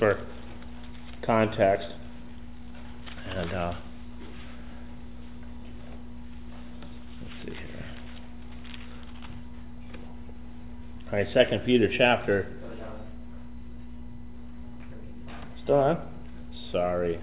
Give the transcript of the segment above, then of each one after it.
for context. And let's see here. All right, 2 Peter chapter. Still on? Sorry.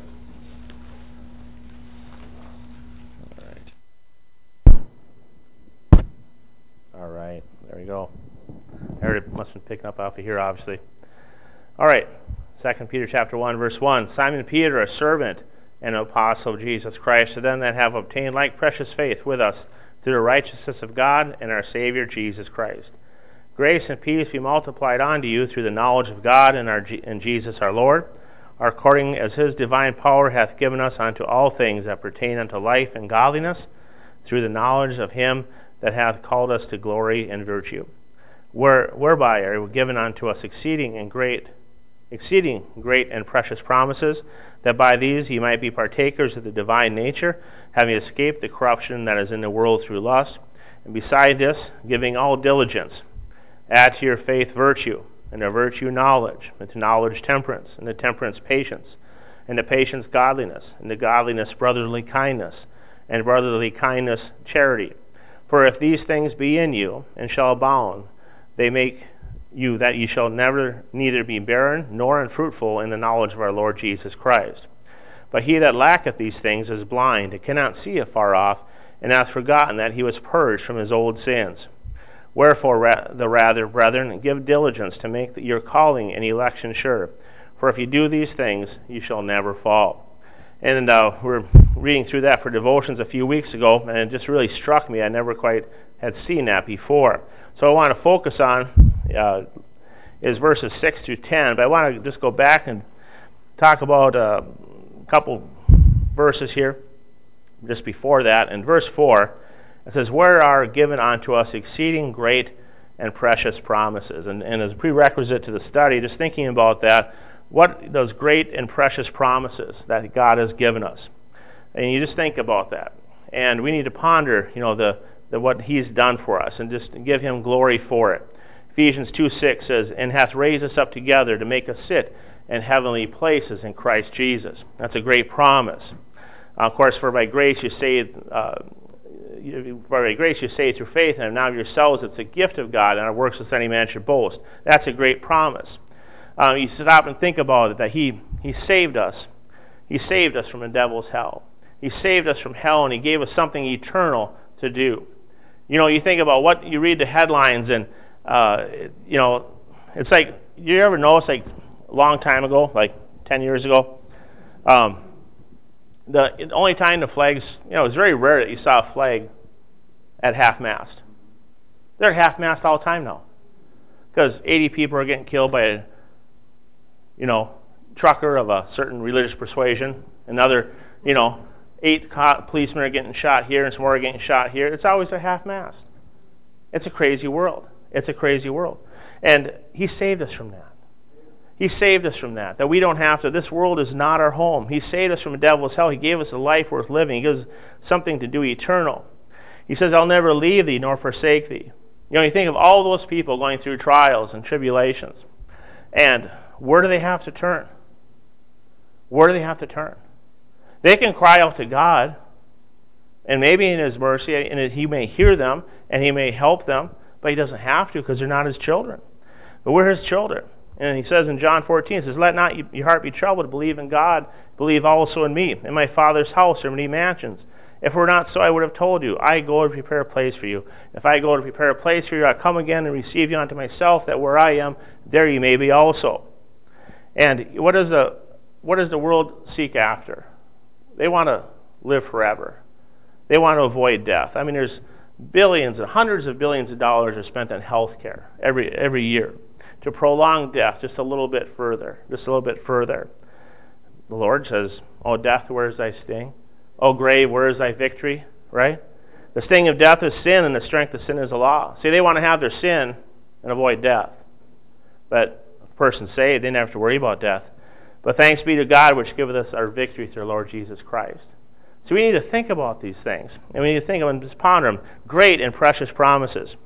All right, there we go. Everybody must have been picking up off of here, obviously. All right, 2 Peter chapter 1, verse 1. Simon Peter, a servant and an apostle of Jesus Christ, to them that have obtained like precious faith with us through the righteousness of God and our Savior Jesus Christ. Grace and peace be multiplied unto you through the knowledge of God and Jesus our Lord, according as his divine power hath given us unto all things that pertain unto life and godliness, through the knowledge of him that hath called us to glory and virtue, whereby are given unto us exceeding great and precious promises, that by these ye might be partakers of the divine nature, having escaped the corruption that is in the world through lust, and beside this, giving all diligence, add to your faith virtue, and to virtue knowledge, and to knowledge temperance, and to temperance patience, and to patience godliness, and to godliness brotherly kindness, and brotherly kindness charity. For if these things be in you, and shall abound, they make you that ye shall neither be barren nor unfruitful in the knowledge of our Lord Jesus Christ. But he that lacketh these things is blind, and cannot see afar off, and hath forgotten that he was purged from his old sins. Wherefore the rather, brethren, give diligence to make your calling and election sure. For if you do these things, you shall never fall. And we're reading through that for devotions a few weeks ago, and it just really struck me. I never quite had seen that before. So I want to focus on is verses 6 through 10, but I want to just go back and talk about a couple verses here just before that. In verse 4, it says, where are given unto us exceeding great and precious promises. And as a prerequisite to the study, just thinking about that, what those great and precious promises that God has given us. And you just think about that. And we need to ponder, the what he's done for us, and just give him glory for it. Ephesians 2:6 says, and hath raised us up together to make us sit in heavenly places in Christ Jesus. That's a great promise. Of course, for by grace you saved through faith, and now of yourselves it's a gift of God, and our works lest any man should boast. That's a great promise. You stop and think about it, that he saved us. He saved us from the devil's hell. He saved us from hell, and he gave us something eternal to do. You think about what you read the headlines, and it's like, you ever notice, like a long time ago, like 10 years ago, the only time the flags, it was very rare that you saw a flag at half-mast. They're half-mast all the time now, because 80 people are getting killed by a trucker of a certain religious persuasion. Another, 8 policemen are getting shot here, and some more are getting shot here. It's always a half-mast. It's a crazy world. It's a crazy world. And he saved us from that. He saved us from that we don't have to. This world is not our home. He saved us from the devil's hell. He gave us a life worth living. He gives us something to do eternal. He says, I'll never leave thee nor forsake thee. You think of all those people going through trials and tribulations. And where do they have to turn? Where do they have to turn? They can cry out to God, and maybe in his mercy, and he may hear them, and he may help them, but he doesn't have to, because they're not his children. But we're his children. And he says in John 14, it says, let not your heart be troubled, believe in God, believe also in me. In my Father's house are many mansions. If it were not so, I would have told you, I go to prepare a place for you. If I go to prepare a place for you, I'll come again and receive you unto myself, that where I am, there you may be also. And what does the world seek after? They want to live forever. They want to avoid death. There's billions and hundreds of billions of dollars are spent on health care every year to prolong death just a little bit further, The Lord says, O death, where is thy sting? O grave, where is thy victory? Right? The sting of death is sin, and the strength of sin is the law. See, they want to have their sin and avoid death. But a person saved, they never have to worry about death. But thanks be to God, which giveth us our victory through our Lord Jesus Christ. So we need to think about these things, and we need to think of them, just ponder them. Great and precious promises.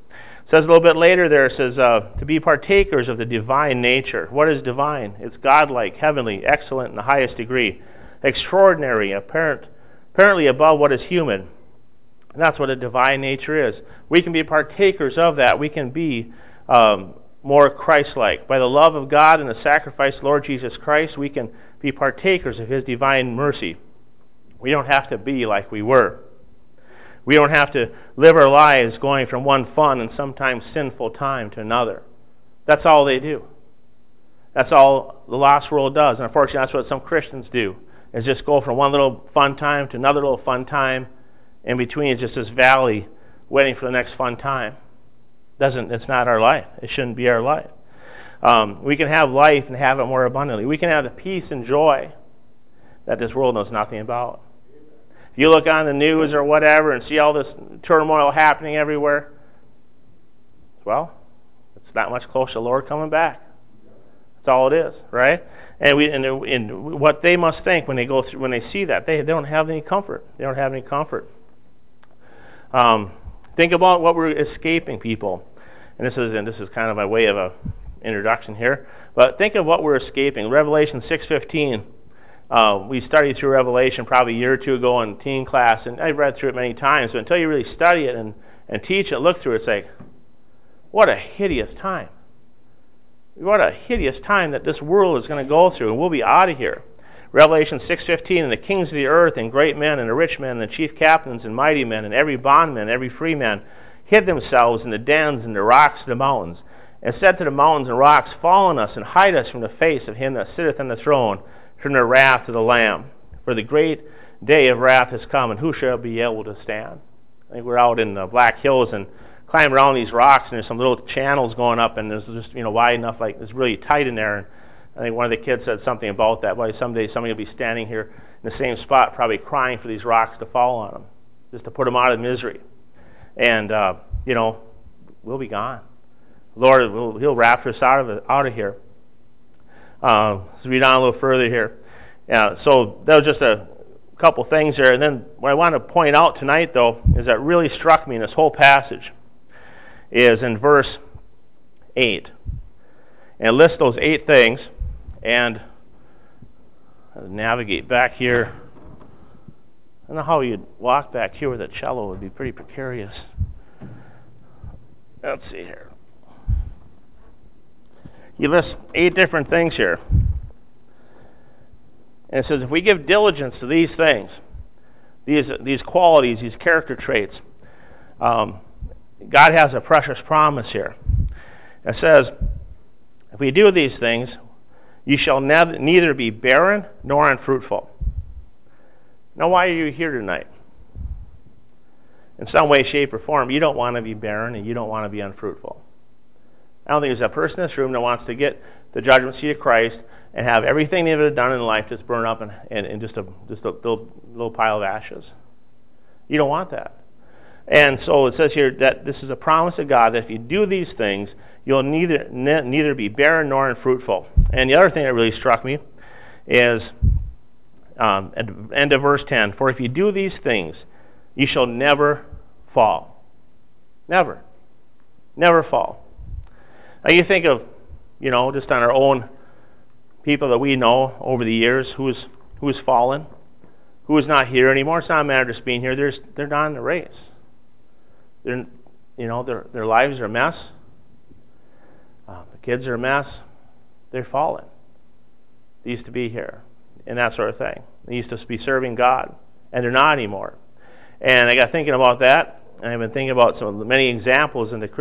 It says a little bit later there, it says, to be partakers of the divine nature. What is divine? It's godlike, heavenly, excellent in the highest degree, extraordinary, apparently above what is human. And that's what a divine nature is. We can be partakers of that. We can be more Christ-like. By the love of God and the sacrifice of Lord Jesus Christ, we can be partakers of His divine mercy. We don't have to be like we were. We don't have to live our lives going from one fun and sometimes sinful time to another. That's all they do. That's all the lost world does. And unfortunately, that's what some Christians do, is just go from one little fun time to another little fun time. In between is just this valley waiting for the next fun time. It's not our life. It shouldn't be our life. We can have life and have it more abundantly. We can have the peace and joy that this world knows nothing about. If you look on the news or whatever and see all this turmoil happening everywhere, well, it's not much closer to the Lord coming back. That's all it is, right? And what they must think when they see that, they don't have any comfort. They don't have any comfort. Think about what we're escaping, people. And this is kind of my way of a introduction here. But think of what we're escaping. Revelation 6:15. We studied through Revelation probably a year or two ago in teen class, and I've read through it many times. But until you really study it and teach it, look through it, it's like, what a hideous time. What a hideous time that this world is going to go through, and we'll be out of here. Revelation 6:15, and the kings of the earth, and great men, and the rich men, and the chief captains, and mighty men, and every bondman, every free man, hid themselves in the dens and the rocks of the mountains, and said to the mountains and rocks, fall on us, and hide us from the face of him that sitteth on the throne, from the wrath of the Lamb. For the great day of wrath has come, and who shall be able to stand? I think we're out in the Black Hills, and climb around these rocks, and there's some little channels going up, and there's just wide enough, like it's really tight in there. And I think one of the kids said something about that. Well, someday somebody will be standing here in the same spot, probably crying for these rocks to fall on them, just to put them out of misery. And we'll be gone. Lord, He'll rapture us out of here. Let's read on a little further here. So that was just a couple things there. And then what I want to point out tonight, though, is that really struck me in this whole passage is in verse 8. And it lists those 8 things. And I'll navigate back here. I don't know how you'd walk back here with a cello. It would be pretty precarious. Let's see here. He lists 8 different things here. And it says, if we give diligence to these things, these qualities, these character traits, God has a precious promise here. It says, if we do these things, you shall neither be barren nor unfruitful. Now, why are you here tonight? In some way, shape, or form, you don't want to be barren and you don't want to be unfruitful. I don't think there's a person in this room that wants to get the judgment seat of Christ and have everything they've ever done in life just burn up in just a little pile of ashes. You don't want that. And so it says here that this is a promise of God that if you do these things, you'll neither be barren nor unfruitful. And the other thing that really struck me is at the end of verse 10, for if you do these things, you shall never fall. Never. Never fall. Now you think of, just on our own people that we know over the years who's fallen, who is not here anymore. It's not a matter of just being here. They're not in the race. Their lives are a mess. The kids are a mess. They're fallen. They used to be here, and that sort of thing. They used to be serving God, and they're not anymore. And I got thinking about that, and I've been thinking about many examples in the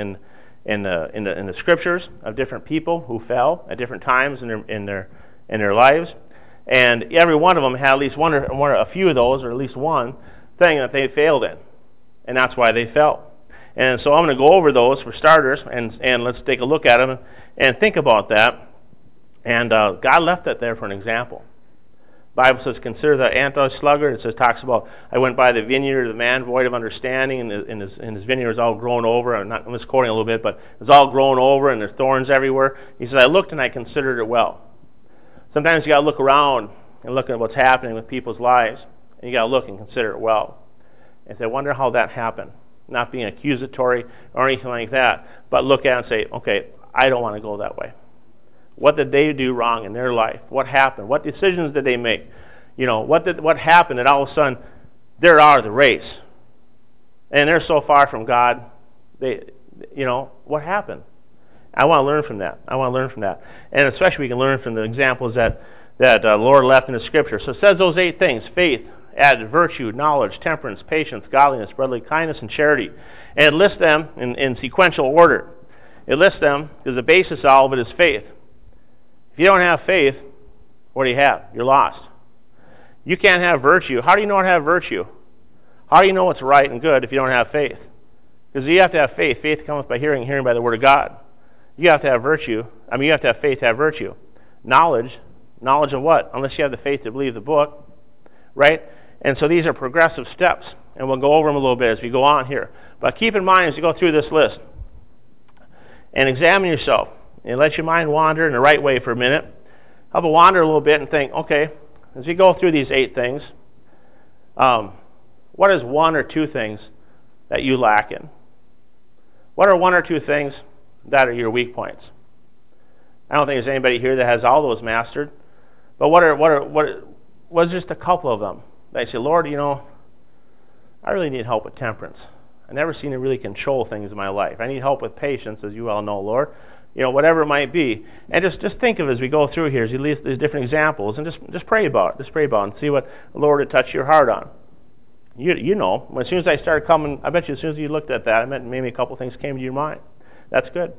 scriptures of different people who fell at different times in their lives, and every one of them had at least a few of those, or at least one thing that they failed in, and that's why they fell. And so I'm going to go over those for starters, and let's take a look at them and think about that. And God left that there for an example. The Bible says, consider the anti-sluggard. It talks about, I went by the vineyard of the man void of understanding, and his vineyard was all grown over. I'm misquoting a little bit, but it was all grown over, and there's thorns everywhere. He says, I looked and I considered it well. Sometimes you got to look around and look at what's happening with people's lives, and you got to look and consider it well. And say, I wonder how that happened. not being accusatory or anything like that, but look at it and say, okay, I don't want to go that way. What did they do wrong in their life? What happened? What decisions did they make? What happened that all of a sudden they're out of the race? And they're so far from God. What happened? I want to learn from that. And especially we can learn from the examples that the Lord left in the Scripture. So it says those 8 things: faith, added virtue, knowledge, temperance, patience, godliness, brotherly kindness, and charity. And it lists them in sequential order. It lists them because the basis of all of it is faith. If you don't have faith, what do you have? You're lost. You can't have virtue. How do you know how to have virtue? How do you know what's right and good if you don't have faith? Because you have to have faith. Faith comes by hearing, hearing by the Word of God. You have to have virtue. You have to have faith to have virtue. Knowledge of what? Unless you have the faith to believe the book, right? And so these are progressive steps, and we'll go over them a little bit as we go on here. But keep in mind as you go through this list, and examine yourself, and let your mind wander in the right way for a minute. Have a wander a little bit and think, okay, as you go through these 8 things, what is 1 or 2 things that you lack in? What are 1 or 2 things that are your weak points? I don't think there's anybody here that has all those mastered, but what's just a couple of them? They say, Lord, I really need help with temperance. I never seem to really control things in my life. I need help with patience, as you all know, Lord. Whatever it might be. And just think of it as we go through here, as you list these different examples, and just pray about it. Just pray about it and see what the Lord would touch your heart on. As soon as I started coming, I bet you as soon as you looked at that, I bet maybe a couple things came to your mind. That's good.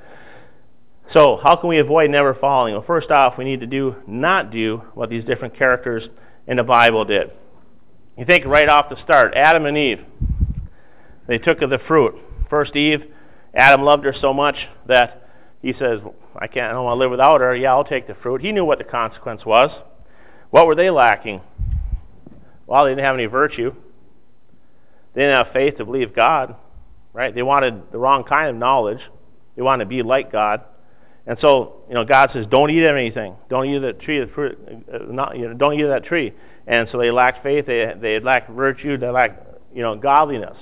So, how can we avoid never falling? Well, first off, we need to not do what these different characters in the Bible did. You think right off the start, Adam and Eve, they took of the fruit. First Eve, Adam loved her so much that he says, I don't want to live without her. Yeah, I'll take the fruit. He knew what the consequence was. What were they lacking? Well, they didn't have any virtue. They didn't have faith to believe God, right? They wanted the wrong kind of knowledge. They wanted to be like God. And so, God says, don't eat of anything. Don't eat of the tree. Don't eat of that tree. And so they lacked faith. They lacked virtue. They lacked, godliness.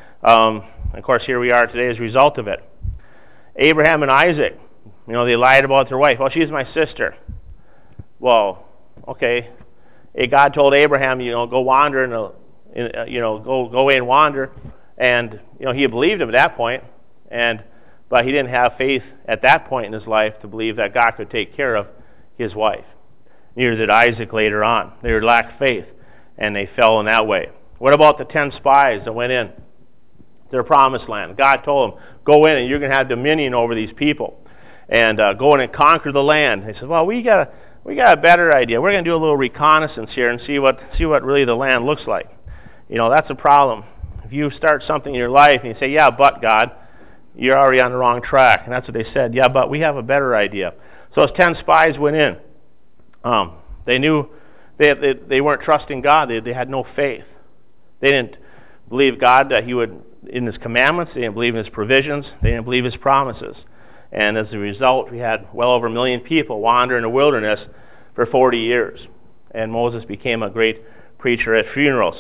Of course, here we are today as a result of it. Abraham and Isaac, they lied about their wife. Well, she's my sister. Well, okay. God told Abraham, go wander go away and wander, and he believed him at that point, but he didn't have faith at that point in his life to believe that God could take care of his wife. Neither did Isaac later on. They lacked faith, and they fell in that way. What about the 10 spies that went in their promised land? God told them, go in and you're going to have dominion over these people, and go in and conquer the land. They said, well, we got a better idea. We're going to do a little reconnaissance here and see what really the land looks like. That's a problem. If you start something in your life and you say, yeah, but God, you're already on the wrong track. And that's what they said. Yeah, but we have a better idea. So as 10 spies went in, they knew they weren't trusting God. They had no faith. They didn't believe God that He would, in His commandments. They didn't believe in His provisions. They didn't believe His promises. And as a result, we had well over 1 million people wander in the wilderness for 40 years. And Moses became a great preacher at funerals.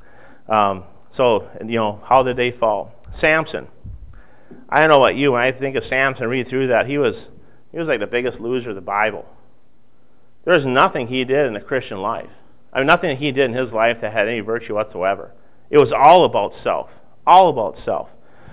How did they fall? Samson. I don't know about you, when I think of Samson, read through that, he was like the biggest loser of the Bible. There was nothing he did in the Christian life. Nothing he did in his life that had any virtue whatsoever. It was all about self. All about self.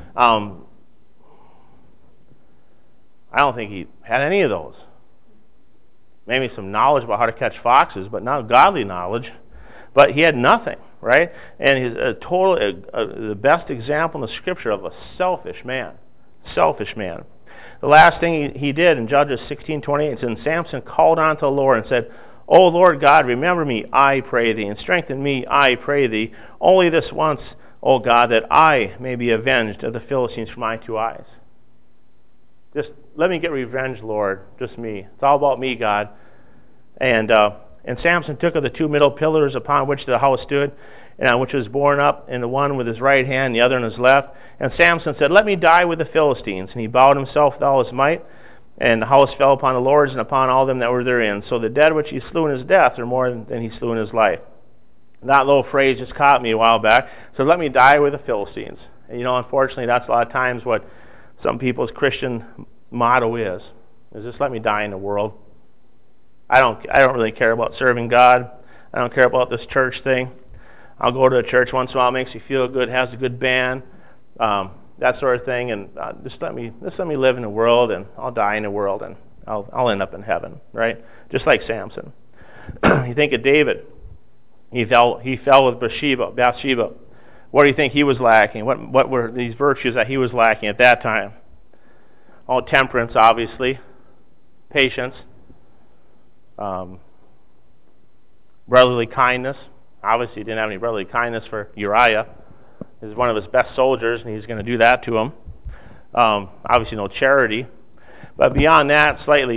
I don't think he had any of those. Maybe some knowledge about how to catch foxes, but not godly knowledge. But he had nothing, right? And he's the best example in the Scripture of a selfish man. Selfish man. The last thing he did in Judges 16:28 said, Samson called unto the Lord and said, O Lord God, remember me, I pray thee, and strengthen me, I pray thee, only this once, O God, that I may be avenged of the Philistines for my 2 eyes. Just let me get revenge, Lord, just me. It's all about me, God. And Samson took of the 2 middle pillars upon which the house stood, and on which was borne up, and the one with his right hand, the other in his left. And Samson said, let me die with the Philistines. And he bowed himself with all his might, and the house fell upon the lords and upon all them that were therein. So the dead which he slew in his death are more than he slew in his life. That little phrase just caught me a while back. So let me die with the Philistines. Unfortunately, that's a lot of times what some people's Christian motto is just let me die in the world. I don't really care about serving God. I don't care about this church thing. I'll go to a church once in a while, it makes me feel good, has a good band, that sort of thing, and just let me live in the world, and I'll die in the world, and I'll end up in heaven, right? Just like Samson. You think of David. He fell with Bathsheba. What do you think he was lacking? What were these virtues that he was lacking at that time? All temperance, obviously, patience, brotherly kindness. Obviously, he didn't have any brotherly kindness for Uriah. He was one of his best soldiers, and he's going to do that to him. Obviously, no charity. But beyond that,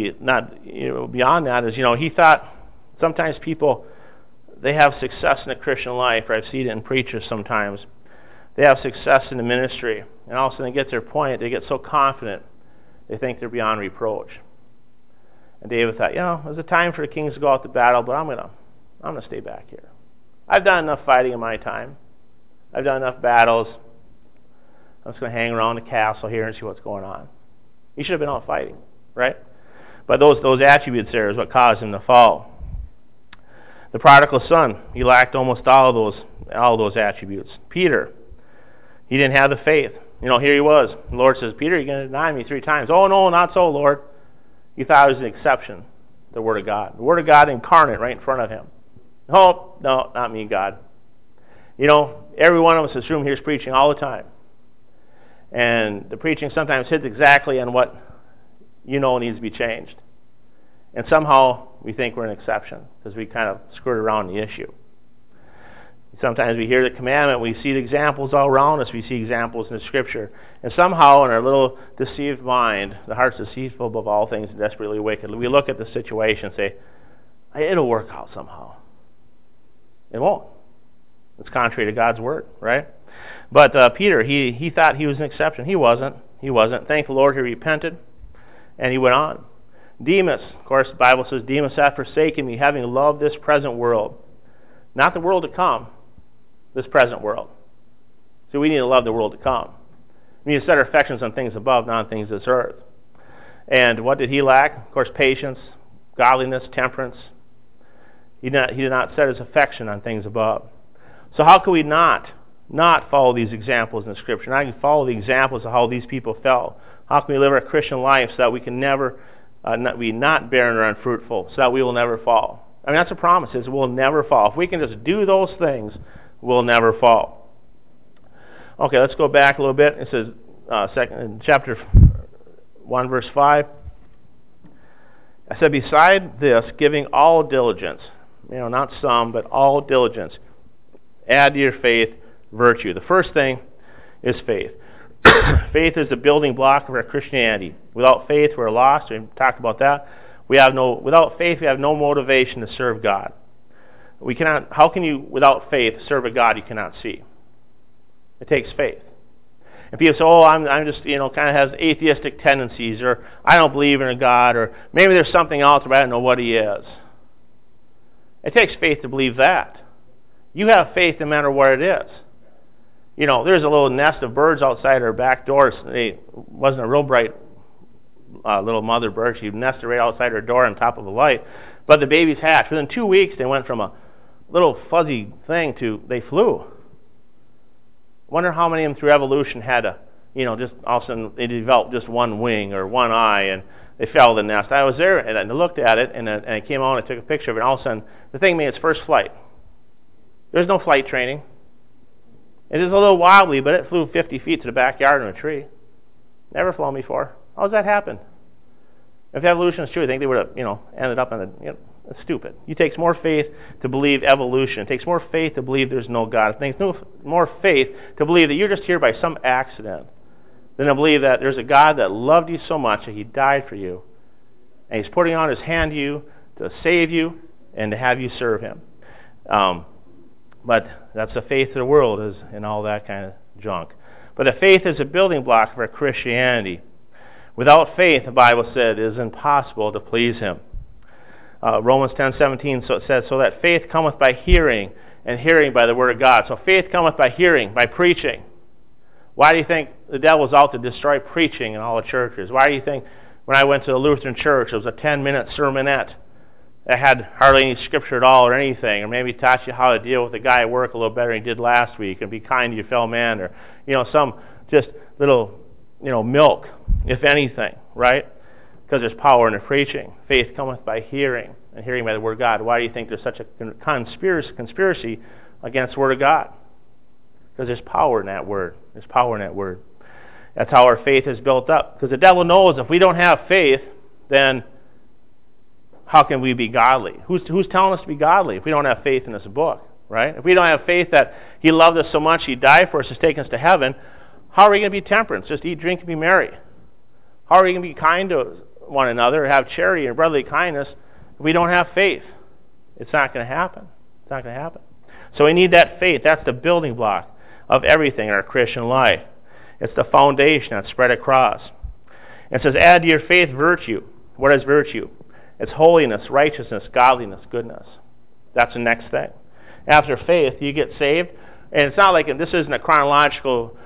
beyond that is, he thought sometimes people, they have success in the Christian life, or I've seen it in preachers sometimes. They have success in the ministry, and all of a sudden they get to their point, they get so confident, they think they're beyond reproach. And David thought, there's a time for the kings to go out to battle, but I'm gonna stay back here. I've done enough fighting in my time. I've done enough battles. I'm just going to hang around the castle here and see what's going on. He should have been out fighting, right? But those attributes there is what caused him to fall. The prodigal son, he lacked almost all those attributes. Peter, he didn't have the faith. Here he was. The Lord says, Peter, you're going to deny me 3 times. Oh, no, not so, Lord. He thought it was an exception, the Word of God. The Word of God incarnate right in front of him. Oh, no, not me, God. Every one of us in this room here is preaching all the time. And the preaching sometimes hits exactly on what needs to be changed. And somehow we think we're an exception because we kind of skirt around the issue. Sometimes we hear the commandment, we see the examples all around us, we see examples in the Scripture. And somehow in our little deceived mind, the heart's deceitful above all things and desperately wicked, we look at the situation and say, it'll work out somehow. It won't. It's contrary to God's Word, right? But Peter, he thought he was an exception. He wasn't. Thank the Lord he repented, and he went on. Demas, of course, the Bible says, Demas hath forsaken me, having loved this present world. Not the world to come, this present world. So we need to love the world to come. We need to set our affections on things above, not on things of this earth. And what did he lack? Of course, patience, godliness, temperance. He did not set his affection on things above. So how can we not follow these examples in the Scripture? Not even follow the examples of how these people fell. How can we live our Christian life so that we can never be not barren or unfruitful, so that we will never fall? I mean, that's a promise, is we'll never fall. If we can just do those things, we'll never fall. Okay, let's go back a little bit. It says, in chapter 1, verse 5, I said, beside this, giving all diligence, not some, but all diligence, add to your faith virtue. The first thing is faith. Faith is the building block of our Christianity. Without faith, we're lost. We talked about that. Without faith, we have no motivation to serve God. We cannot. How can you, without faith, serve a God you cannot see? It takes faith. And people say, I'm just, kind of has atheistic tendencies, or I don't believe in a God, or maybe there's something else, but I don't know what he is. It takes faith to believe that. You have faith no matter what it is. There's a little nest of birds outside our back door. It wasn't a real bright little mother bird. She nested right outside her door on top of a light. But the babies hatched. Within 2 weeks, they went from a little fuzzy thing to they flew. Wonder how many of them through evolution had just all of a sudden they developed just one wing or one eye, and they fell to the nest. I was there and I looked at it, and I came out and I took a picture of it, and all of a sudden the thing made its first flight. There's no flight training. It is a little wobbly, but it flew 50 feet to the backyard in a tree. Never flown before. How does that happen? If evolution is true, I think they would have, ended up in it's stupid. It takes more faith to believe evolution. It takes more faith to believe there's no God. It takes more faith to believe that you're just here by some accident than to believe that there's a God that loved you so much that he died for you, and he's putting out his hand to you to save you and to have you serve him. But that's the faith of the world, is and all that kind of junk. But the faith is a building block of our Christianity. Without faith, the Bible said, it is impossible to please him. Romans 10:17 says, so that faith cometh by hearing, and hearing by the word of God. So faith cometh by hearing, by preaching. Why do you think the devil's out to destroy preaching in all the churches? Why do you think when I went to the Lutheran church, it was a 10-minute sermonette that had hardly any scripture at all or anything, or maybe taught you how to deal with the guy at work a little better than you did last week, and be kind to your fellow man, or some just little milk, if anything, right? Because there's power in the preaching. Faith cometh by hearing, and hearing by the Word of God. Why do you think there's such a conspiracy against the Word of God? Because there's power in that Word. There's power in that Word. That's how our faith is built up. Because the devil knows if we don't have faith, then how can we be godly? Who's telling us to be godly if we don't have faith in this book, right? If we don't have faith that He loved us so much, He died for us, He's taken us to heaven, how are we going to be temperance? Just eat, drink, and be merry. How are we going to be kind to one another, have charity and brotherly kindness if we don't have faith? It's not going to happen. It's not going to happen. So we need that faith. That's the building block of everything in our Christian life. It's the foundation that's spread across. It says, add to your faith virtue. What is virtue? It's holiness, righteousness, godliness, goodness. That's the next thing. After faith, you get saved. And it's not like this isn't a chronological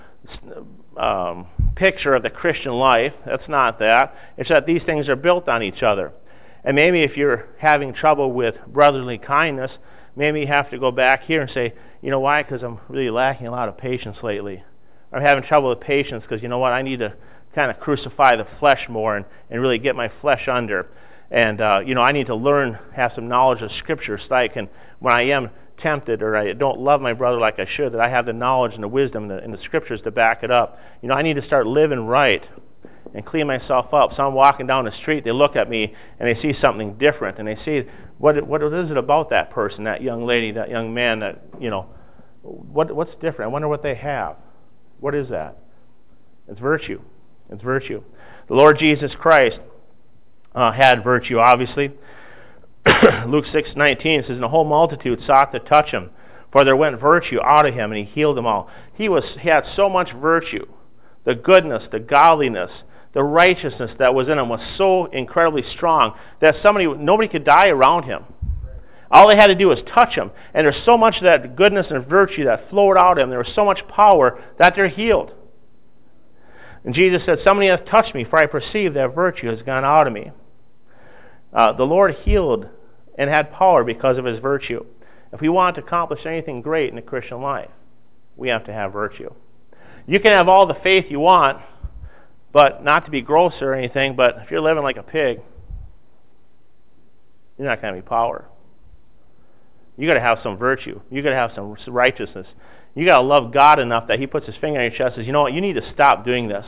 picture of the Christian life. That's not that. It's that these things are built on each other. And maybe if you're having trouble with brotherly kindness, maybe you have to go back here and say, you know why? Because I'm really lacking a lot of patience lately. I'm having trouble with patience because, you know what, I need to kind of crucify the flesh more and really get my flesh under. And, I need to learn, have some knowledge of Scripture so that I can, when I am tempted or I don't love my brother like I should, that I have the knowledge and the wisdom and the Scriptures to back it up. I need to start living right and clean myself up. So I'm walking down the street, they look at me and they see something different, and they see, what is it about that person, that young lady, that young man, that, what's different? I wonder what they have. What is that? It's virtue. It's virtue. The Lord Jesus Christ had virtue, obviously. Luke 6:19 says, and the whole multitude sought to touch him, for there went virtue out of him, and he healed them all. He had so much virtue. The goodness, the godliness, the righteousness that was in him was so incredibly strong that nobody could die around him. All they had to do was touch him. And there's so much of that goodness and virtue that flowed out of him. There was so much power that they're healed. And Jesus said, somebody hath touched me, for I perceive that virtue has gone out of me. The Lord healed and had power because of his virtue. If we want to accomplish anything great in the Christian life, we have to have virtue. You can have all the faith you want, but not to be gross or anything, but if you're living like a pig, you're not going to be power. You got to have some virtue. You got to have some righteousness. You got to love God enough that He puts His finger on your chest and says, you know what, you need to stop doing this.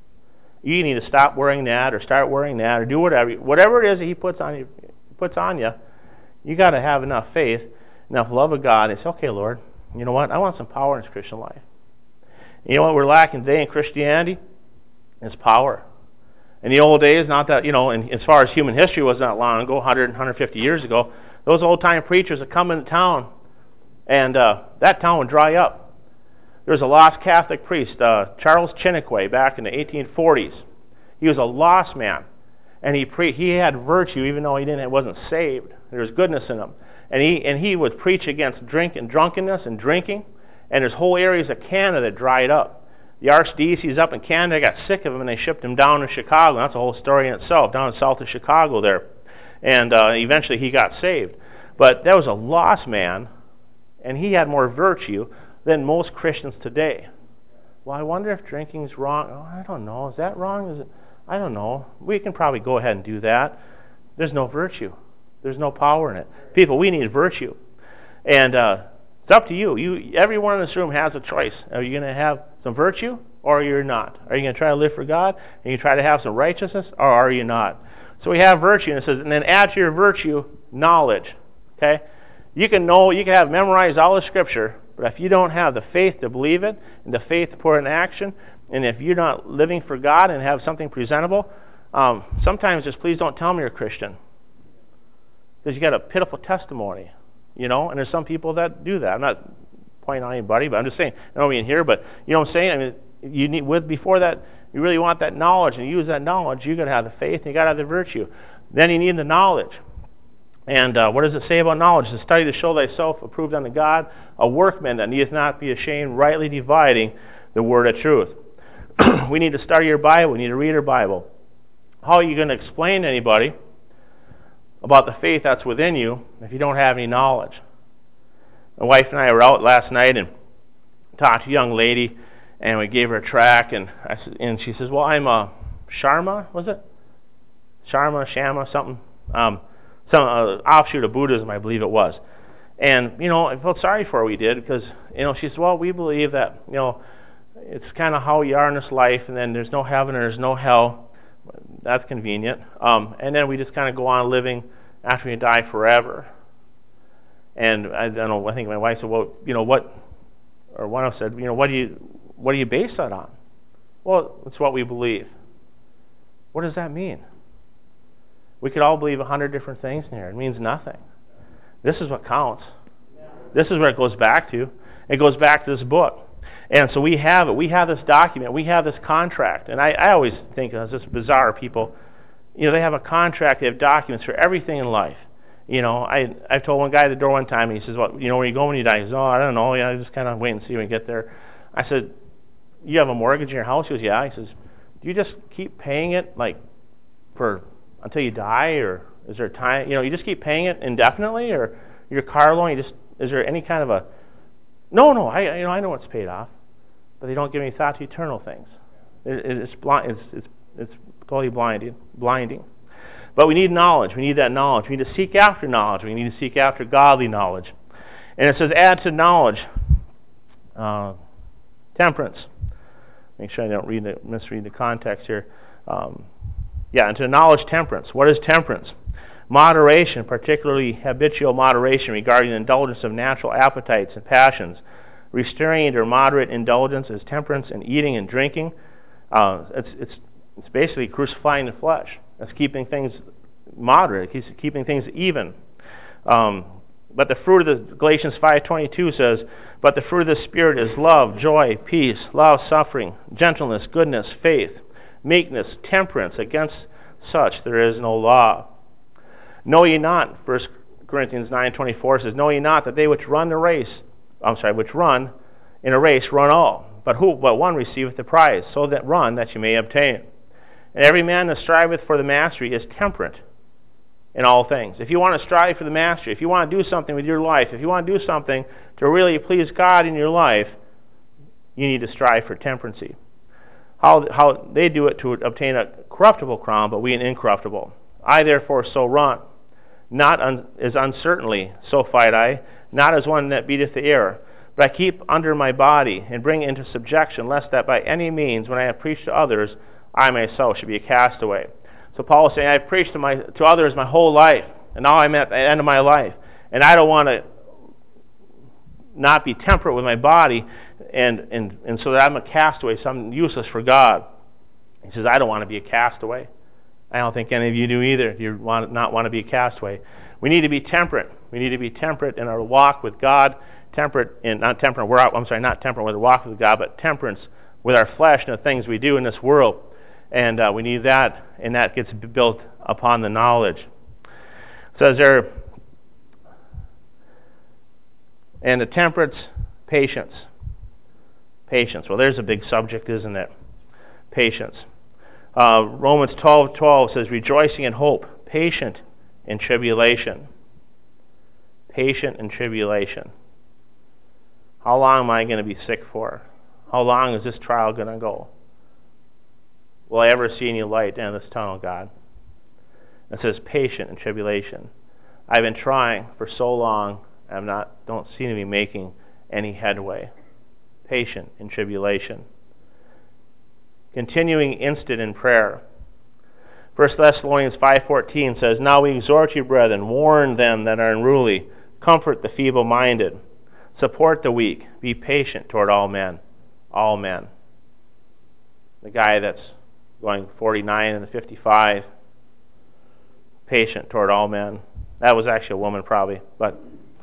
You need to stop wearing that, or start wearing that, or do whatever it is that He puts on you. You got to have enough faith, enough love of God, and say, okay, Lord, you know what, I want some power in this Christian life. You know what we're lacking today in Christianity? It's power. In the old days, not that, and as far as human history was not long ago, 100, 150 years ago, those old-time preachers would come into town, and that town would dry up. There was a lost Catholic priest, Charles Chiniquy, back in the 1840s. He was a lost man, and he had virtue even though he wasn't saved. There was goodness in him. And he would preach against drink and drunkenness and drinking, and there's whole areas of Canada that dried up. The archdiocese up in Canada got sick of him, and they shipped him down to Chicago. That's a whole story in itself, down south of Chicago there. And eventually he got saved. But that was a lost man, and he had more virtue than most Christians today. Well, I wonder if drinking's wrong. Oh, I don't know. Is that wrong? I don't know. We can probably go ahead and do that. There's no virtue. There's no power in it. People, we need virtue. And it's up to you. Everyone in this room has a choice. Are you going to have some virtue, or you're not? Are you going to try to live for God, and you try to have some righteousness, or are you not? So we have virtue, and it says, and then add to your virtue knowledge. Okay? You can have memorized all the Scripture, but if you don't have the faith to believe it, and the faith to put it in action, and if you're not living for God and have something presentable, sometimes just please don't tell me you're a Christian. Because you got a pitiful testimony, and there's some people that do that. I'm not pointing on anybody, but I'm just saying, I don't mean here, but you know what I'm saying? I mean, you need, before that, you really want that knowledge, and use that knowledge, you got to have the faith, and you got to have the virtue. Then you need the knowledge. And what does it say about knowledge? To study to show thyself approved unto God, a workman that needeth not be ashamed, rightly dividing the word of truth. We need to study your Bible. We need to read our Bible. How are you going to explain to anybody about the faith that's within you if you don't have any knowledge? My wife and I were out last night and talked to a young lady, and we gave her a tract, and she says, well, I'm a Sharma, was it? Shama, something. Some offshoot of Buddhism, I believe it was. And, I felt sorry for her, we did, because, she said, well, we believe that, it's kind of how you are in this life, and then there's no heaven and there's no hell. That's convenient. And then we just kind of go on living after we die forever. And I don't know, I think my wife said, well, or one of them said, what do you base that on? Well, it's what we believe. What does that mean? We could all believe 100 different things in here. It means nothing. This is what counts. This is where it goes back to. It goes back to this book. And so we have it. We have this document. We have this contract. And I always think it's just bizarre, people. They have a contract. They have documents for everything in life. I told one guy at the door one time, and he says, well, where you going when you die? He says, oh, I don't know. I just kind of wait and see when we get there. I said, you have a mortgage in your house? He goes, yeah. He says, do you just keep paying it until you die, or is there a time? You just keep paying it indefinitely, or your car loan? Is there any kind of a? No. I know it's paid off, but they don't give any thought to eternal things. It's blind. It's totally blinding. But we need knowledge. We need that knowledge. We need to seek after knowledge. We need to seek after godly knowledge. And it says, add to knowledge temperance. Make sure I don't misread the context here. And to knowledge temperance. What is temperance? Moderation, particularly habitual moderation regarding the indulgence of natural appetites and passions. Restrained or moderate indulgence is temperance in eating and drinking. It's basically crucifying the flesh. It's keeping things moderate. It's keeping things even. But the fruit of the Galatians 5:22 says, but the fruit of the Spirit is love, joy, peace, long-suffering, gentleness, goodness, faith, meekness, temperance. Against such there is no law. Know ye not, 1 Corinthians 9:24 says, know ye not that they which run in a race run all, but one receiveth the prize, so that run that you may obtain. And every man that striveth for the mastery is temperate in all things. If you want to strive for the mastery, if you want to do something with your life, if you want to do something to really please God in your life, you need to strive for temperancy. How they do it to obtain a corruptible crown, but we an incorruptible. I therefore so run, not as uncertainly, so fight I, not as one that beateth the air, but I keep under my body, and bring into subjection, lest that by any means, when I have preached to others, I myself should be a castaway. So Paul is saying, I've preached to others my whole life, and now I'm at the end of my life, and I don't want to not be temperate with my body, and so that I'm a castaway, so I'm useless for God. He says, I don't want to be a castaway. I don't think any of you do either. You not want to be a castaway. We need to be temperate. We need to be temperate in our walk with God. Not temperate with our walk with God, but temperance with our flesh and the things we do in this world. And we need that, and that gets built upon the knowledge. It says there, and the temperance, patience. Patience. Well, there's a big subject, isn't it? Patience. Romans 12:12 says, rejoicing in hope, patient in tribulation. Patient in tribulation. How long am I going to be sick for? How long is this trial going to go? Will I ever see any light in this tunnel, God? It says patient in tribulation. I've been trying for so long, don't seem to be making any headway. Patient in tribulation. Continuing instant in prayer. 1 Thessalonians 5:14 says, now we exhort you, brethren, warn them that are unruly, comfort the feeble-minded, support the weak, be patient toward all men. All men. The guy that's going 49 and 55, patient toward all men. That was actually a woman probably, but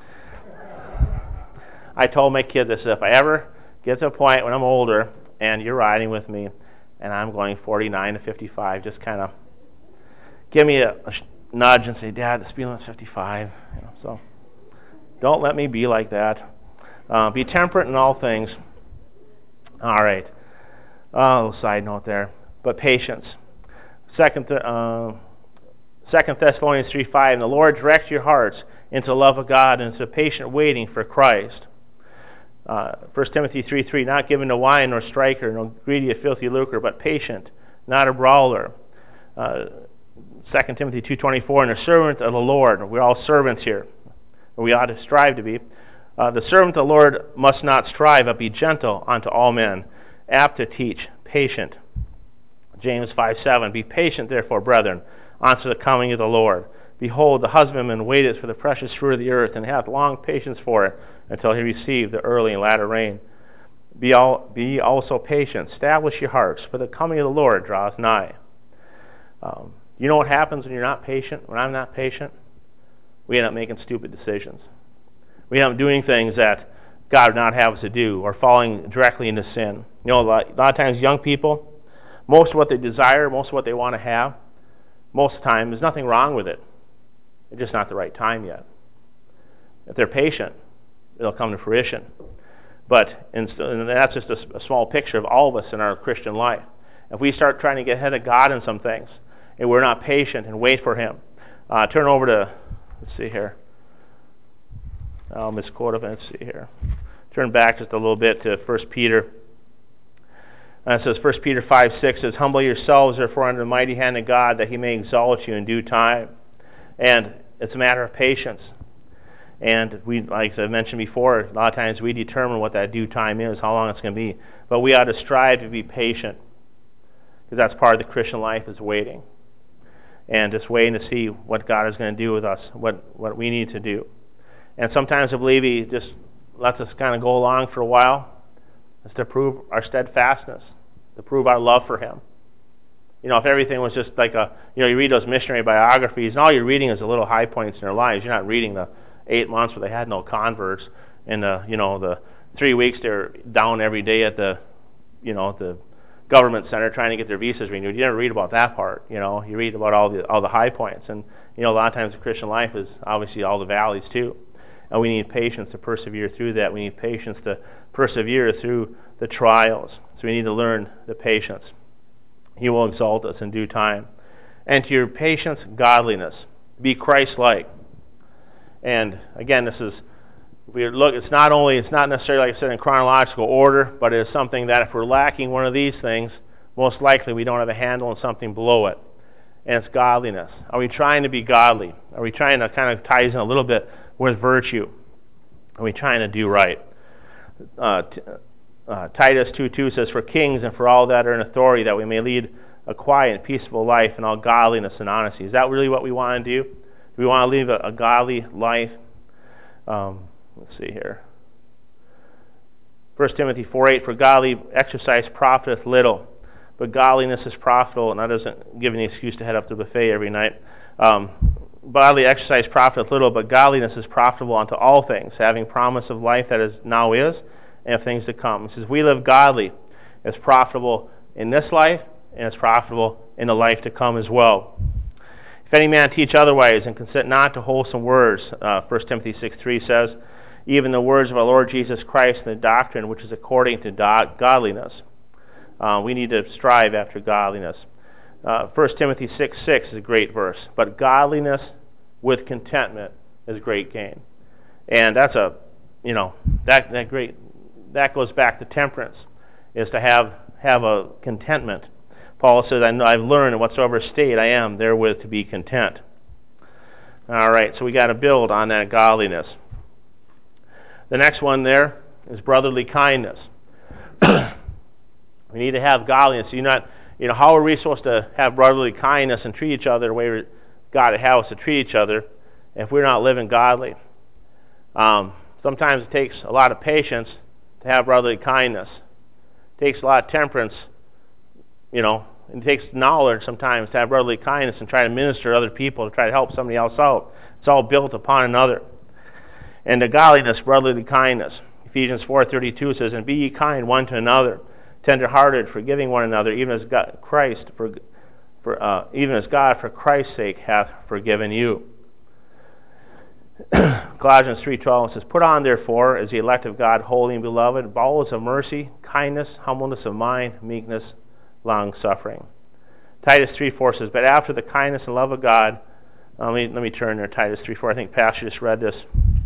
I told my kid this, if I ever get to a point when I'm older and you're riding with me and I'm going 49 to 55, just kind of give me a nudge and say, Dad, the speed limit's 55. So don't let me be like that. Be temperate in all things. All right. Little side note there. But patience. Second Thessalonians 3:5, and the Lord directs your hearts into the love of God and into patient waiting for Christ. 1 Timothy 3:3, not given to wine nor striker, nor greedy of filthy lucre, but patient, not a brawler. 2 Timothy 2:24, and a servant of the Lord. We're all servants here. We ought to strive to be. The servant of the Lord must not strive, but be gentle unto all men, apt to teach, patient. James 5:7, be patient therefore, brethren, unto the coming of the Lord. Behold, the husbandman waiteth for the precious fruit of the earth, and hath long patience for it, until he receive the early and latter rain. Be also patient. Establish your hearts, for the coming of the Lord draweth nigh. You know what happens when you're not patient? When I'm not patient? We end up making stupid decisions. We end up doing things that God would not have us to do, or falling directly into sin. You know, a lot of times young people, most of what they desire, most of what they want to have, most of the time, there's nothing wrong with it. It's just not the right time yet. If they're patient, it'll come to fruition. But and that's just a small picture of all of us in our Christian life. If we start trying to get ahead of God in some things, and we're not patient and wait for Him, turn over to, let's see here. I'll misquote it. Let's see here. Turn back just a little bit to 1 Peter. It says 1 Peter 5:6 says, humble yourselves therefore under the mighty hand of God, that He may exalt you in due time. And it's a matter of patience. And we, like I mentioned before, a lot of times we determine what that due time is, how long it's going to be. But we ought to strive to be patient, because that's part of the Christian life, is waiting. And just waiting to see what God is going to do with us, what we need to do. And sometimes I believe He just lets us kind of go along for a while, just to prove our steadfastness, to prove our love for Him. You know, if everything was just like you read those missionary biographies, and all you're reading is the little high points in their lives. You're not reading the 8 months where they had no converts, and the 3 weeks they're down every day at the government center trying to get their visas renewed. You never read about that part. You read about all the high points, and a lot of times the Christian life is obviously all the valleys too. And we need patience to persevere through that. We need patience to persevere through the trials. So we need to learn the patience. He will exalt us in due time. And to your patience, godliness. Be Christ-like. And again, it's not necessarily, like I said, in chronological order, but it is something that if we're lacking one of these things, most likely we don't have a handle on something below it. And it's godliness. Are we trying to be godly? Are we trying to kind of ties in a little bit with virtue? Are we trying to do right? Titus 2:2 says, for kings and for all that are in authority, that we may lead a quiet and peaceable life in all godliness and honesty. Is that really what we want to do? Do we want to live a godly life? Let's see here. 1 Timothy 4:8, for godly exercise profiteth little, but godliness is profitable. And that doesn't give any excuse to head up to the buffet every night. Bodily exercise profiteth little, but godliness is profitable unto all things, having promise of life that is now is, and of things to come. It says, we live godly. It's profitable in this life, and it's profitable in the life to come as well. If any man teach otherwise, and consent not to wholesome words, 1 Timothy 6:3 says, even the words of our Lord Jesus Christ and the doctrine which is according to godliness. We need to strive after godliness. 1 Timothy 6:6 is a great verse. But godliness with contentment is great gain. And that's that goes back to temperance, is to have a contentment. Paul says, I've learned in whatsoever state I am therewith to be content. All right, so we got to build on that godliness. The next one there is brotherly kindness. We need to have godliness. How are we supposed to have brotherly kindness and treat each other the way God would have us to treat each other if we're not living godly? Sometimes it takes a lot of patience to have brotherly kindness. It takes a lot of temperance, it takes knowledge sometimes to have brotherly kindness and try to minister to other people, to try to help somebody else out. It's all built upon another. And the godliness, brotherly kindness. Ephesians 4:32 says, and be ye kind one to another, tender-hearted, forgiving one another, even as God for Christ's sake hath forgiven you. Colossians 3:12 says, "Put on, therefore, as the elect of God, holy and beloved, bowels of mercy, kindness, humbleness of mind, meekness, long-suffering." Titus 3:4 says, "But after the kindness and love of God," let me turn there, Titus 3:4. I think Pastor just read this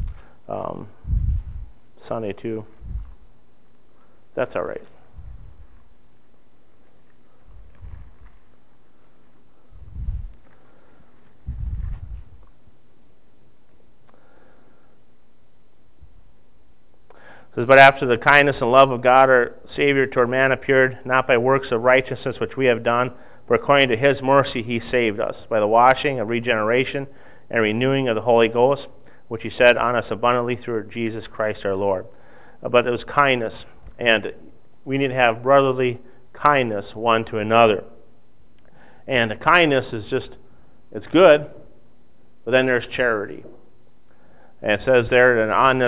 Sunday too. That's all right. It says, "But after the kindness and love of God our Savior toward man appeared, not by works of righteousness which we have done, but according to his mercy he saved us, by the washing of regeneration and renewing of the Holy Ghost, which he set on us abundantly through Jesus Christ our Lord." But it was kindness, and we need to have brotherly kindness one to another. And the kindness is just, it's good, but then there's charity. And it says there that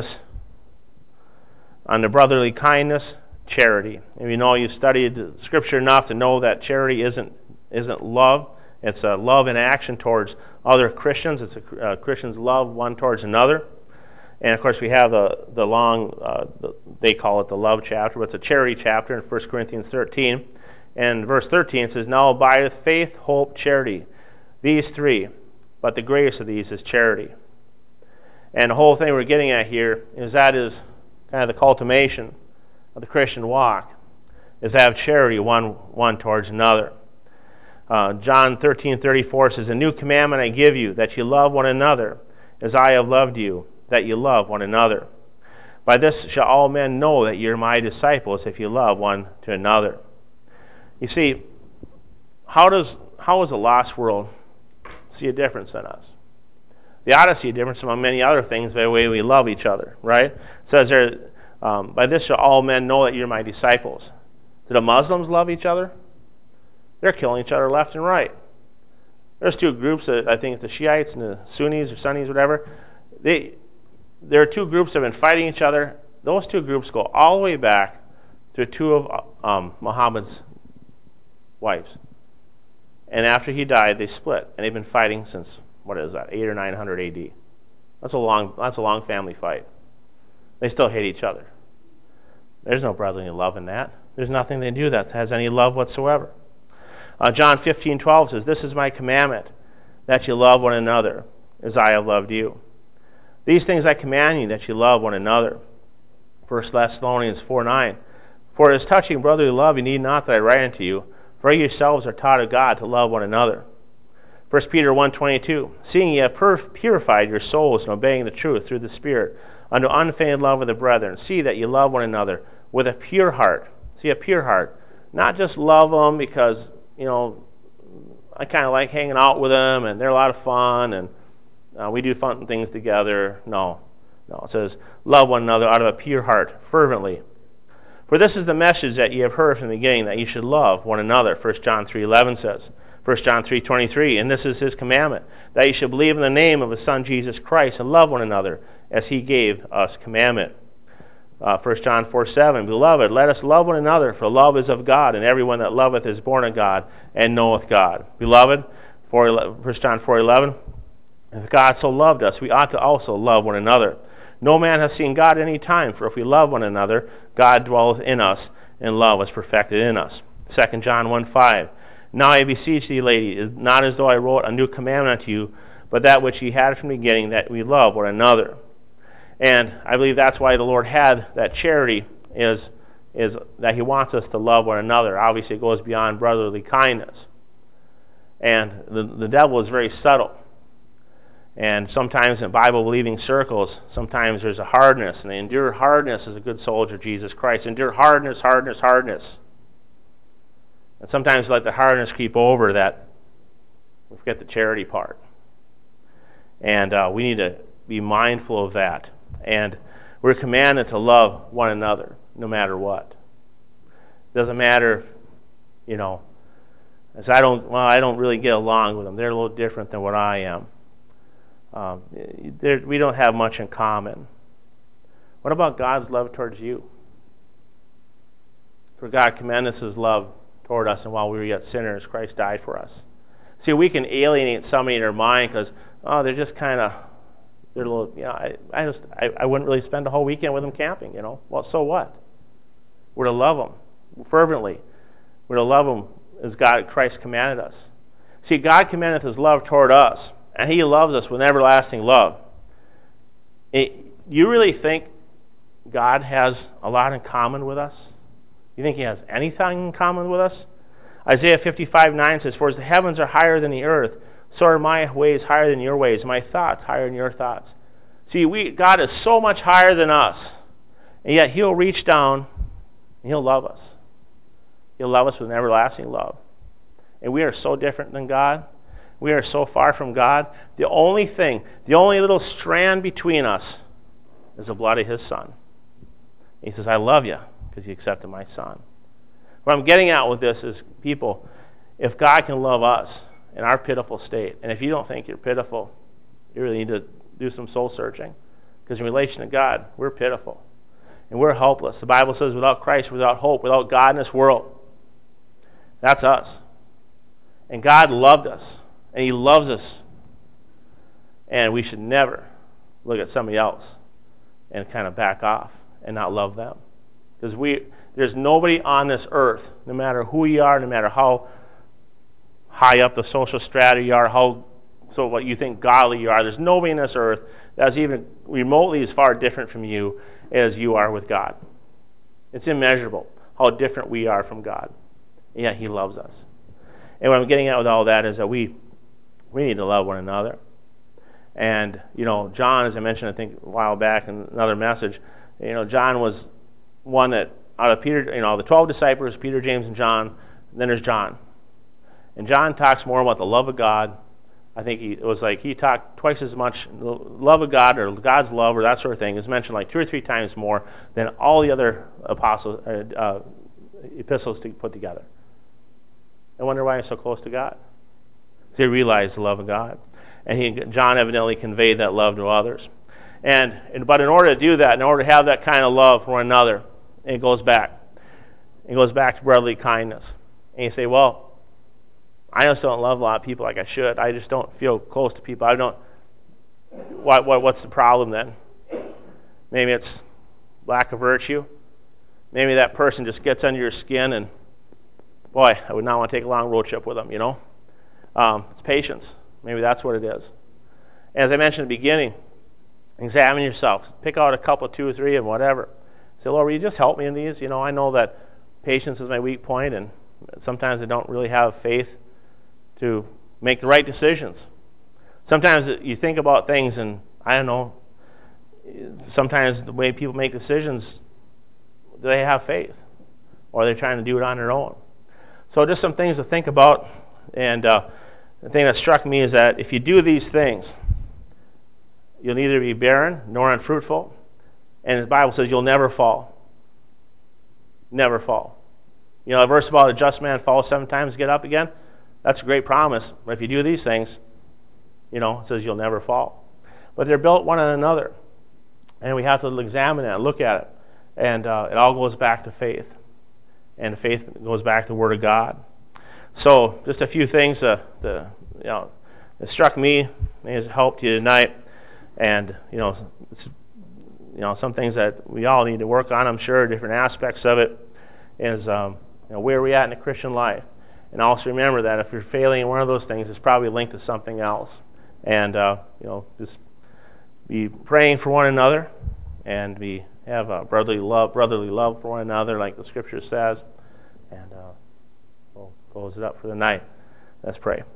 on the brotherly kindness, charity. And you know, you've studied Scripture enough to know that charity isn't love. It's a love in action towards other Christians. It's a Christian's love one towards another. And of course, we have the long, they call it the love chapter, but it's a charity chapter in 1 Corinthians 13. And verse 13 says, "Now abideth faith, hope, charity. These three, but the greatest of these is charity." And the whole thing we're getting at here is that is kind of the culmination of the Christian walk, is to have charity one towards another. John 13:34 says, "A new commandment I give you, that you love one another, as I have loved you, that you love one another. By this shall all men know that you're my disciples, if you love one to another." You see, how does the lost world see a difference in us? They ought to see a difference among many other things by the way we love each other, right? It says there, "By this shall all men know that you're my disciples." Do the Muslims love each other? They're killing each other left and right. There's two groups, I think the Shiites and the Sunnis or Sunnis, whatever. There are two groups that have been fighting each other. Those two groups go all the way back to two of Muhammad's wives. And after he died, they split, and they've been fighting since, what is that, 800 or 900 AD. That's a long family fight. They still hate each other. There's no brotherly love in that. There's nothing they do that has any love whatsoever. John 15:12 says, "This is my commandment, that you love one another, as I have loved you. These things I command you, that you love one another." 1 Thessalonians 4:9, "For it is touching brotherly love, you need not that I write unto you, for you yourselves are taught of God to love one another." 1 Peter 1:22, "Seeing ye have purified your souls in obeying the truth through the Spirit, unto unfeigned love of the brethren, see that you love one another with a pure heart." See, a pure heart. Not just love them because, I kind of like hanging out with them and they're a lot of fun and we do fun things together. No. It says, "Love one another out of a pure heart, fervently. For this is the message that ye have heard from the beginning, that ye should love one another." 1 John 3:11 says. 1 John 3:23, "And this is his commandment, that ye should believe in the name of his Son Jesus Christ, and love one another, as he gave us commandment." 1 John 4:7, "Beloved, let us love one another, for love is of God, and everyone that loveth is born of God, and knoweth God." Beloved, 1 John 4:11, "If God so loved us, we ought to also love one another. No man hath seen God at any time, for if we love one another, God dwelleth in us, and love is perfected in us." 2 John 1:5, "Now I beseech thee, lady, not as though I wrote a new commandment unto you, but that which ye had from the beginning, that we love one another." And I believe that's why the Lord had that charity, is that he wants us to love one another. Obviously, it goes beyond brotherly kindness. And the devil is very subtle. And sometimes in Bible-believing circles, sometimes there's a hardness, and they endure hardness as a good soldier of Jesus Christ. Endure hardness. And sometimes let the hardness creep over that we forget the charity part. And we need to be mindful of that. And we're commanded to love one another, no matter what. Doesn't matter, as I don't really get along with them. They're a little different than what I am. We don't have much in common. What about God's love towards you? For God commended his love toward us, and while we were yet sinners, Christ died for us. See, we can alienate somebody in our mind because, they're just kind of They're a little, I wouldn't really spend a whole weekend with them camping, Well, so what? We're to love them fervently. We're to love them as Christ commanded us. See, God commanded His love toward us, and He loves us with everlasting love. You really think God has a lot in common with us? You think He has anything in common with us? Isaiah 55:9 says, "For as the heavens are higher than the earth, so are my ways higher than your ways, my thoughts higher than your thoughts." See, God is so much higher than us, and yet He'll reach down and He'll love us. He'll love us with an everlasting love. And we are so different than God. We are so far from God. The only little strand between us is the blood of His Son. He says, "I love you because you accepted my Son." What I'm getting at with this is, people, if God can love us in our pitiful state, and if you don't think you're pitiful, you really need to do some soul searching, because in relation to God, we're pitiful and we're helpless. The Bible says, without Christ, without hope, without God in this world. That's us. And God loved us, and He loves us, and we should never look at somebody else and kind of back off and not love them, because there's nobody on this earth, no matter who you are, no matter how high up the social strata you are, what you think godly you are, there's nobody on this earth that's even remotely as far different from you as you are with God. It's immeasurable how different we are from God, and yet He loves us. And what I'm getting at with all that is that we need to love one another. And, John, as I mentioned, I think a while back in another message, John was one that, out of Peter, the 12 disciples, Peter, James, and John, and then there's John. And John talks more about the love of God. I think he talked twice as much, the love of God or God's love or that sort of thing is mentioned like 2 or 3 times more than all the other epistles put together. I wonder why he's so close to God. Because he realized the love of God. And John evidently conveyed that love to others. But in order to do that, in order to have that kind of love for one another, it goes back. It goes back to brotherly kindness. And you say, well, I just don't love a lot of people like I should. I just don't feel close to people. What's the problem then? Maybe it's lack of virtue. Maybe that person just gets under your skin, and boy, I would not want to take a long road trip with them, It's patience. Maybe that's what it is. As I mentioned at the beginning, examine yourself. Pick out a couple, 2 or 3 of them, whatever. Say, Lord, will you just help me in these? I know that patience is my weak point, and sometimes I don't really have faith to make the right decisions. Sometimes you think about things, and I don't know, sometimes the way people make decisions, do they have faith? Or are they trying to do it on their own? So just some things to think about. And the thing that struck me is that if you do these things, you'll neither be barren nor unfruitful. And the Bible says you'll never fall. Never fall. A verse about a just man falls 7 times, get up again. That's a great promise. But if you do these things, it says you'll never fall. But they're built one on another. And we have to examine it and look at it. And it all goes back to faith. And faith goes back to the Word of God. So just a few things that struck me, has helped you tonight. And, some things that we all need to work on, I'm sure, different aspects of it, is where are we at in the Christian life? And also remember that if you're failing in one of those things, it's probably linked to something else. And, just be praying for one another, and have a brotherly love for one another, like the Scripture says. And we'll close it up for the night. Let's pray.